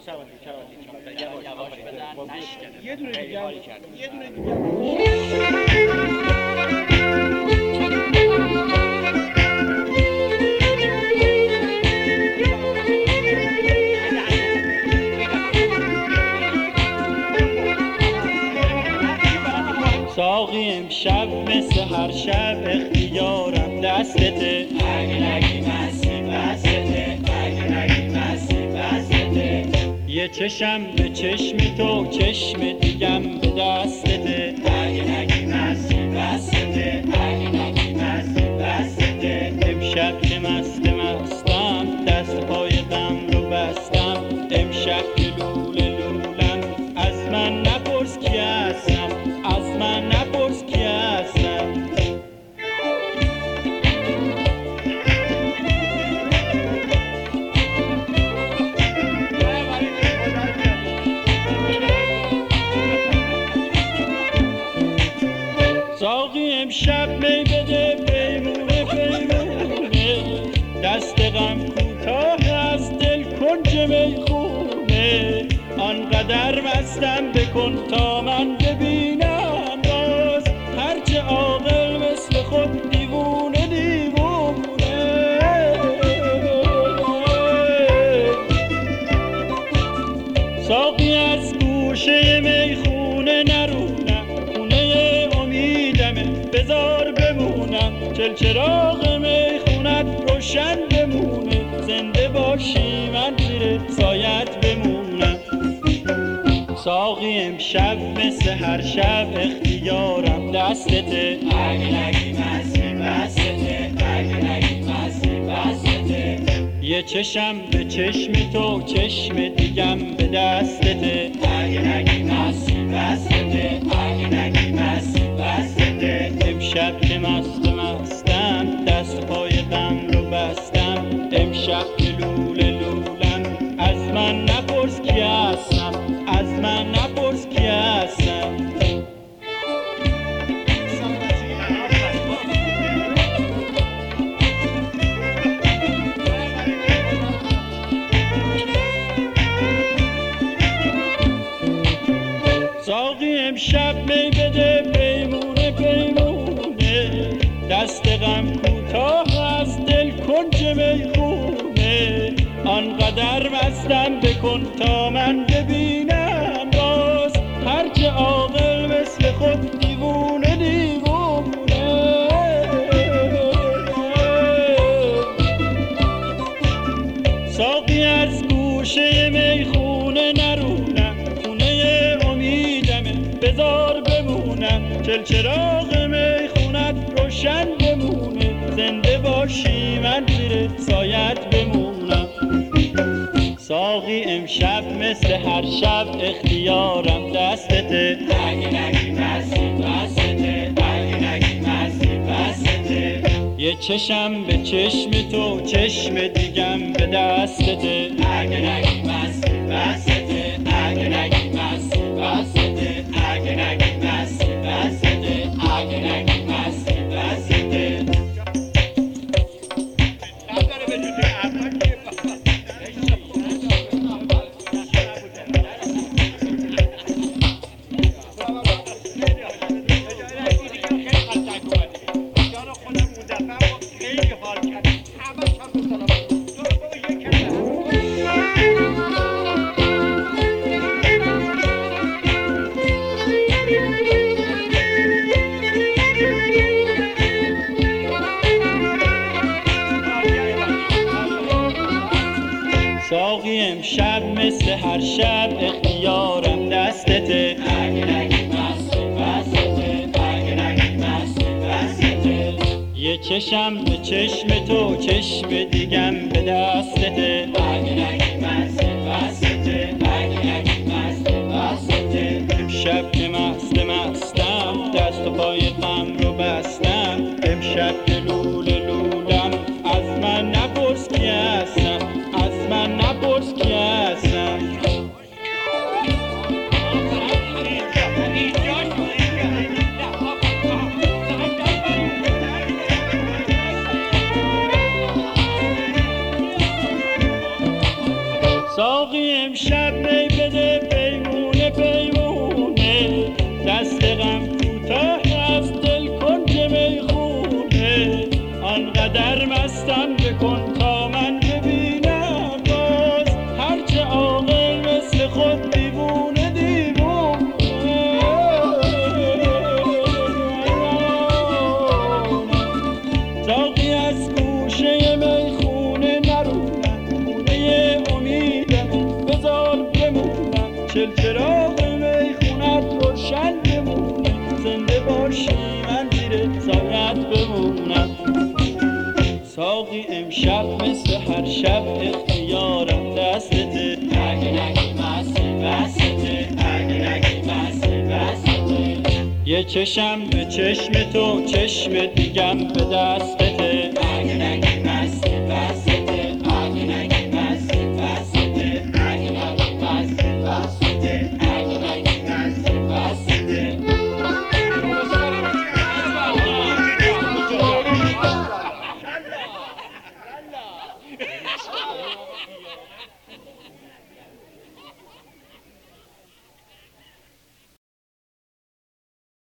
یواش بزن نشکنه. یه دونه دیگه ساقی امشب مثل هر شب اختیارم دستته، اگه نگی مستی بستته، اگه نگی مستی بستته. یه چشم به چشم تو چشم دیگم به دستته، اگه نگی مستی بستته، اگه نگی مستی بستته. امشب که مستم دست پای غم رو بستم، امشب که لولم از من نپرس کی هستم، از من نپرس کی هستم. ساقی امشب می بده پیمونه پیمونه، دست غم کوتاه از دل کنج میخونه. آنقدر مستم بکن تا من ببینم باز، هرچه عاقل مثل خود دیوونه دیوونه. ساقی از گوشه میخونه نرونم، خونه امیدمه بذار بمونم، چراغ میخونت روشن بمونه، زنده باشی من زیر سایت بمونم. ساقی امشب مثل هر شب اختیارم دستته، اگه نگی مستی بستته، اگه نگی مستی بستته. یه چشم به چشم تو چشم دیگم به دستته، اگه نگی مستی بستته، اگه نگی مستی بستته. امشب که مستم دست پای غم رو بستم، امشب که لولم از من نپرس کی هستم، از من نپرس کی هستم. ساقی امشب می بده پیمونه پیمونه، دست غم کوتاه از دل کنج میخونه. آنقدر مستم بکن تا من ببینم باز، هرچه عاقل مثل خود دیوونه دیوونه. ساقی از گوشه میخونه نرونم، خونه امیدمه بذار بمونم، چراغ میخونت روشن بمونه، زنده باشی من زیر سایت بمونم. ساقی امشب مثل هر شب اختیارم دستته، اگه نگی مستی بستته، اگه نگی مستی بستته. یه چشم به چشم تو چشم دیگم به دستته، اگه نگی مستی بستته، اگه نگی مستی بستته، اگه نگی مستی بستته، اگه نگی مستی بستته. ساقی امشب مثل هر شب اختیارم دستته، اگه نگی مستی بستته، اگه نگی مستی بستته. یه چشم به چشم تو چشم دیگم به دستته، اگه نگی مستی بستته، اگه نگی مستی بستته. امشب که مستم دست و پای غم رو بستم، امشب که لولم از من نپرس کی هستم، از من نپرس کی هستم. امشب می بده پیمونه پیمونه، دست غم کوتاه از دل کنج میخونه، آنقدر مستم بکن تا من ببینم باز، هرچه عاقل مثل خود دیوونه دیوونه. زاغی از گوشه میخونه نرونم، خونه امیدم بذار بمونم، چل چراغ میخونت روشن بمونه، زنده باشی من زیر سایت بمونم. ساقی امشب مثل هر شب اختیارم دستته، اگه نگی مستی بسته، اگه نگی مستی بسته. یه چشم به چشم تو، چشم دیگم به دستته،